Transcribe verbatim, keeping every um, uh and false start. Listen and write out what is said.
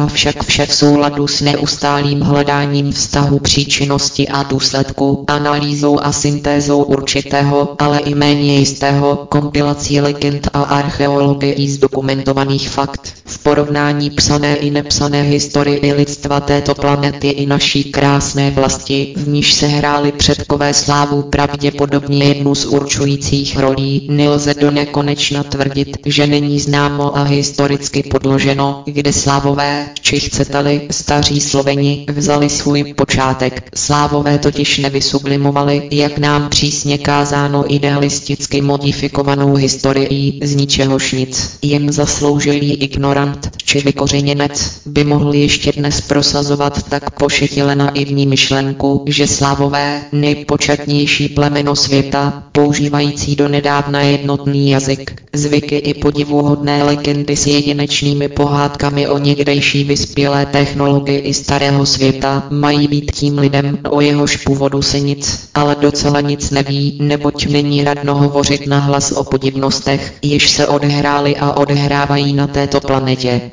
však vše v souladu s neustálým hledáním vztahu příčinnosti a důsledku, analýzou a syntézou určitého, ale i méně jistého, kompilací legend a archeologií zdokumentovaných fakt. V porovnání psané i nepsané historii lidstva této planety i naší krásné vlasti, v níž se hráli předkové slávu pravděpodobně jednu z určujících rolí, nelze do nekonečna tvrdit, že není známo a historicky podloženo, kde Slávové, či chcete-li, staří Sloveni, vzali svůj počátek. Slávové totiž nevysublimovali, jak nám přísně kázáno, idealisticky modifikovanou historií, z ničehož nic. Jen zasloužilý ignorant, či vykořeněnec, by mohl ještě dnes prosazovat tak pošetile naivní myšlenku, že Slávové, nejpočetnější plemeno světa, používající donedávna jednotný jazyk, zvyky i podivuhodné legendy s jedinečnými pohádkami o někdejší vyspělé technologii i starého světa, mají být tím lidem, o jehož původu se nic, ale docela nic neví, neboť není radno hovořit nahlas o podivnostech, jež se odehrály a odehrávají na této planetě.